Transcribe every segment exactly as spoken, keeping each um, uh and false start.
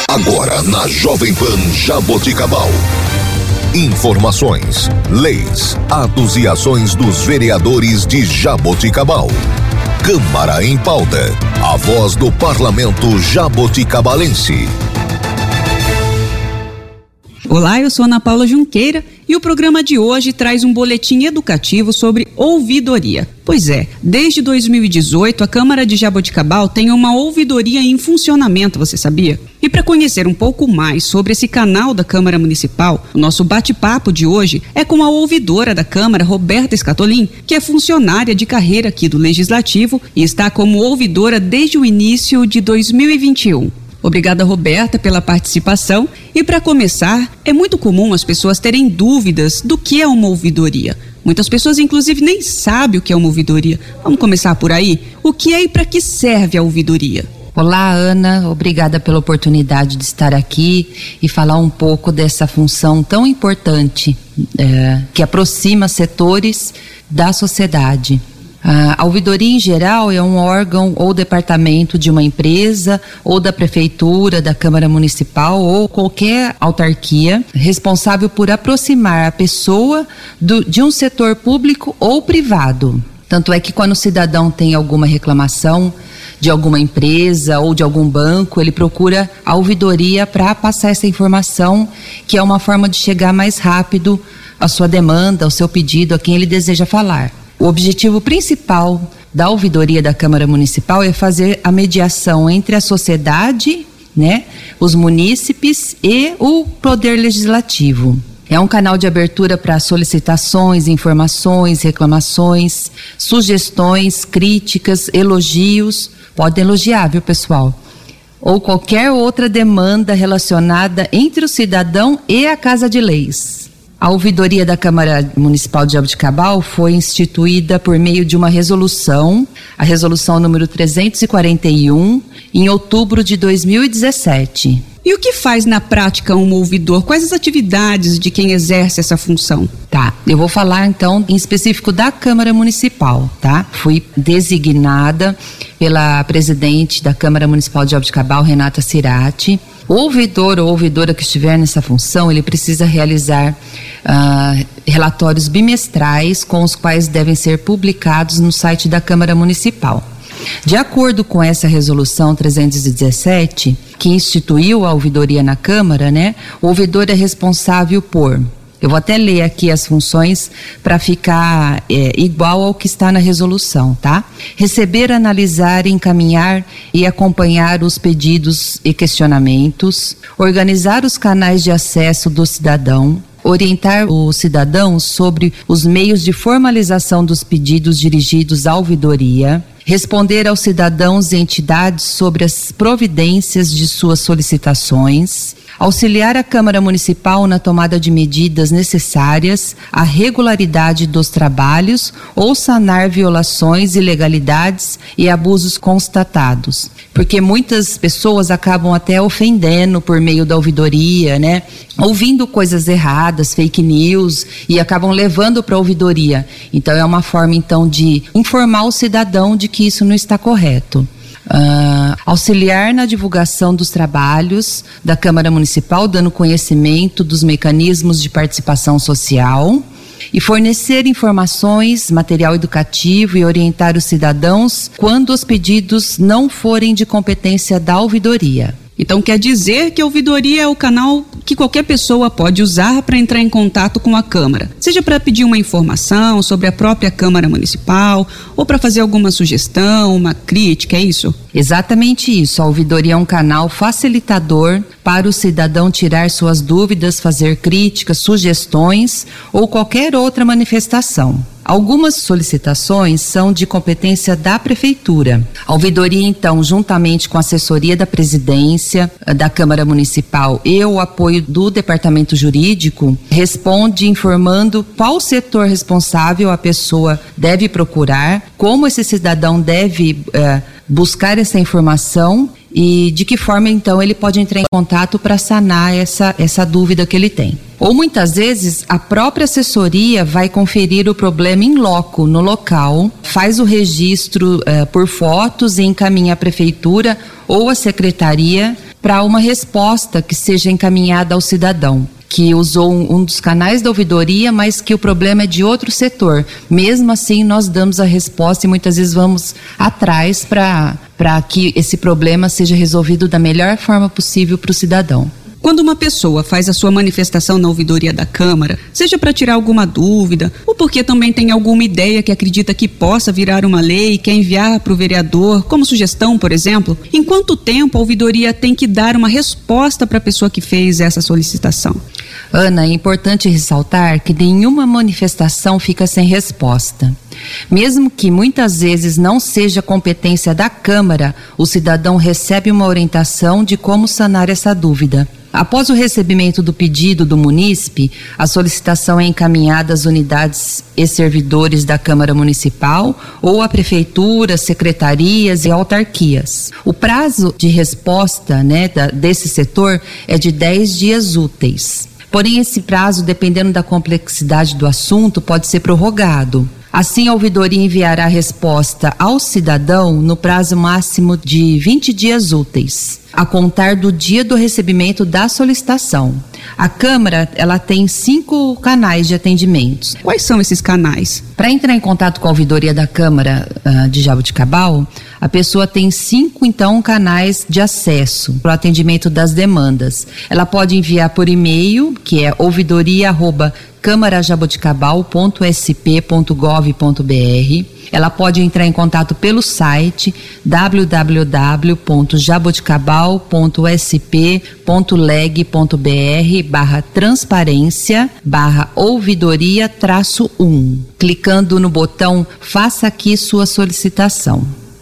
Agora na Jovem Pan Jaboticabal. Informações, leis, atos e ações dos vereadores de Jaboticabal. Câmara em Pauta. A voz do Parlamento jaboticabalense. Olá, eu sou Ana Paula Junqueira e o programa de hoje traz um boletim educativo sobre ouvidoria. Pois é, desde dois mil e dezoito a Câmara de Jaboticabal tem uma ouvidoria em funcionamento, você sabia? E para conhecer um pouco mais sobre esse canal da Câmara Municipal, o nosso bate-papo de hoje é com a ouvidora da Câmara, Roberta Escatolin, que é funcionária de carreira aqui do Legislativo e está como ouvidora desde o início de dois mil e vinte e um. Obrigada, Roberta, pela participação. E para começar, é muito comum as pessoas terem dúvidas do que é uma ouvidoria. Muitas pessoas, inclusive, nem sabem o que é uma ouvidoria. Vamos começar por aí? O que é e para que serve a ouvidoria? Olá, Ana, obrigada pela oportunidade de estar aqui e falar um pouco dessa função tão importante é, que aproxima setores da sociedade. A ouvidoria, em geral, é um órgão ou departamento de uma empresa ou da prefeitura, da Câmara Municipal ou qualquer autarquia responsável por aproximar a pessoa do, de um setor público ou privado. Tanto é que quando o cidadão tem alguma reclamação de alguma empresa ou de algum banco, ele procura a ouvidoria para passar essa informação, que é uma forma de chegar mais rápido à sua demanda, ao seu pedido, a quem ele deseja falar. O objetivo principal da ouvidoria da Câmara Municipal é fazer a mediação entre a sociedade, né, os munícipes e o Poder Legislativo. É um canal de abertura para solicitações, informações, reclamações, sugestões, críticas, elogios. Pode elogiar, viu, pessoal? Ou qualquer outra demanda relacionada entre o cidadão e a Casa de Leis. A ouvidoria da Câmara Municipal de Jaboticabal foi instituída por meio de uma resolução, a resolução número trezentos e quarenta e um, em outubro de dois mil e dezessete. E o que faz na prática um ouvidor? Quais as atividades de quem exerce essa função? Tá, eu vou falar então em específico da Câmara Municipal, tá? Fui designada pela presidente da Câmara Municipal de Jaboticabal, Renata Cirati. O ouvidor ou ouvidora que estiver nessa função, ele precisa realizar uh, relatórios bimestrais com os quais devem ser publicados no site da Câmara Municipal. De acordo com essa resolução trezentos e dezessete, que instituiu a ouvidoria na Câmara, né, o ouvidor é responsável por... Eu vou até ler aqui as funções para ficar é, igual ao que está na resolução, tá? Receber, analisar, encaminhar e acompanhar os pedidos e questionamentos, organizar os canais de acesso do cidadão, orientar o cidadão sobre os meios de formalização dos pedidos dirigidos à ouvidoria, responder aos cidadãos e entidades sobre as providências de suas solicitações, auxiliar a Câmara Municipal na tomada de medidas necessárias à regularidade dos trabalhos ou sanar violações, ilegalidades e abusos constatados. Porque muitas pessoas acabam até ofendendo por meio da ouvidoria, né? Ouvindo coisas erradas, fake news, e acabam levando para a ouvidoria. Então é uma forma então de informar o cidadão de que isso não está correto. Uh, auxiliar na divulgação dos trabalhos da Câmara Municipal, dando conhecimento dos mecanismos de participação social e fornecer informações, material educativo e orientar os cidadãos quando os pedidos não forem de competência da ouvidoria. Então quer dizer que a ouvidoria é o canal que qualquer pessoa pode usar para entrar em contato com a Câmara, seja para pedir uma informação sobre a própria Câmara Municipal ou para fazer alguma sugestão, uma crítica, é isso? Exatamente isso. A ouvidoria é um canal facilitador para o cidadão tirar suas dúvidas, fazer críticas, sugestões ou qualquer outra manifestação. Algumas solicitações são de competência da Prefeitura. A ouvidoria, então, juntamente com a assessoria da Presidência, da Câmara Municipal e o apoio do Departamento Jurídico, responde informando qual setor responsável a pessoa deve procurar, como esse cidadão deve eh, buscar essa informação e de que forma, então, ele pode entrar em contato para sanar essa, essa dúvida que ele tem. Ou muitas vezes a própria assessoria vai conferir o problema em loco, no local, faz o registro uh, por fotos e encaminha à prefeitura ou à secretaria para uma resposta que seja encaminhada ao cidadão, que usou um, um dos canais da ouvidoria, mas que o problema é de outro setor. Mesmo assim, nós damos a resposta e muitas vezes vamos atrás para para que esse problema seja resolvido da melhor forma possível para o cidadão. Quando uma pessoa faz a sua manifestação na ouvidoria da Câmara, seja para tirar alguma dúvida ou porque também tem alguma ideia que acredita que possa virar uma lei e quer enviar para o vereador, como sugestão, por exemplo, em quanto tempo a ouvidoria tem que dar uma resposta para a pessoa que fez essa solicitação? Ana, é importante ressaltar que nenhuma manifestação fica sem resposta. Mesmo que muitas vezes não seja competência da Câmara, o cidadão recebe uma orientação de como sanar essa dúvida. Após o recebimento do pedido do munícipe, a solicitação é encaminhada às unidades e servidores da Câmara Municipal ou à Prefeitura, secretarias e autarquias. O prazo de resposta, né, da, desse setor é de dez dias úteis. Porém, esse prazo, dependendo da complexidade do assunto, pode ser prorrogado. Assim, a ouvidoria enviará a resposta ao cidadão no prazo máximo de vinte dias úteis, a contar do dia do recebimento da solicitação. A Câmara, ela tem cinco canais de atendimentos. Quais são esses canais? Para entrar em contato com a ouvidoria da Câmara uh, de Jaboticabal, a pessoa tem cinco, então, canais de acesso para o atendimento das demandas. Ela pode enviar por e-mail, que é ouvidoria arroba câmara jaboticabal ponto s p ponto gov ponto b r. Ela pode entrar em contato pelo site w w w ponto jaboticabal ponto s p ponto leg ponto b r barra transparência barra ouvidoria traço um, clicando no botão Faça aqui sua solicitação.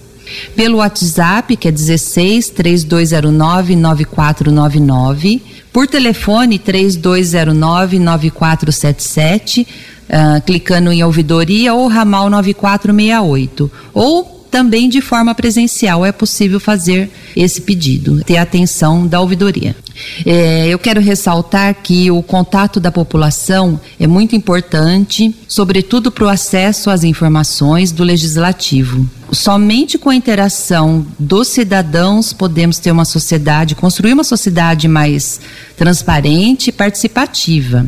Pelo WhatsApp, que é dezesseis, três dois zero nove, nove quatro nove nove, por telefone três dois zero nove, nove quatro sete sete, uh, clicando em ouvidoria ou ramal nove quatro seis oito, ou também de forma presencial é possível fazer esse pedido, ter a atenção da ouvidoria. É, eu quero ressaltar que o contato da população é muito importante, sobretudo para o acesso às informações do Legislativo. Somente com a interação dos cidadãos podemos ter uma sociedade, construir uma sociedade mais transparente e participativa.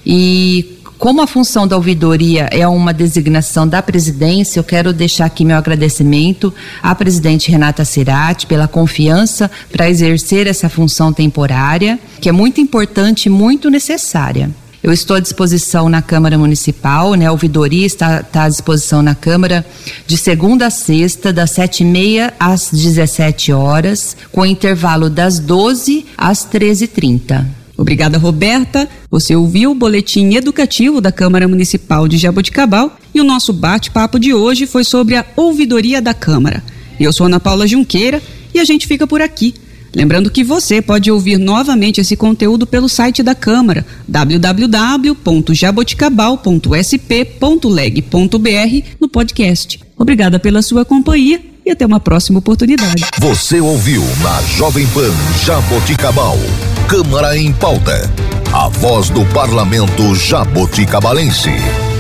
E como a função da ouvidoria é uma designação da presidência, eu quero deixar aqui meu agradecimento à presidente Renata Cerati pela confiança para exercer essa função temporária, que é muito importante e muito necessária. Eu estou à disposição na Câmara Municipal, né? A ouvidoria está, está à disposição na Câmara de segunda a sexta, das sete e meia às dezessete horas, com intervalo das doze às treze e trinta. Obrigada, Roberta. Você ouviu o boletim educativo da Câmara Municipal de Jaboticabal e o nosso bate-papo de hoje foi sobre a ouvidoria da Câmara. Eu sou Ana Paula Junqueira e a gente fica por aqui. Lembrando que você pode ouvir novamente esse conteúdo pelo site da Câmara, w w w ponto jaboticabal ponto s p ponto leg ponto b r, no podcast. Obrigada pela sua companhia e até uma próxima oportunidade. Você ouviu na Jovem Pan Jaboticabal, Câmara em Pauta, a voz do parlamento jaboticabalense.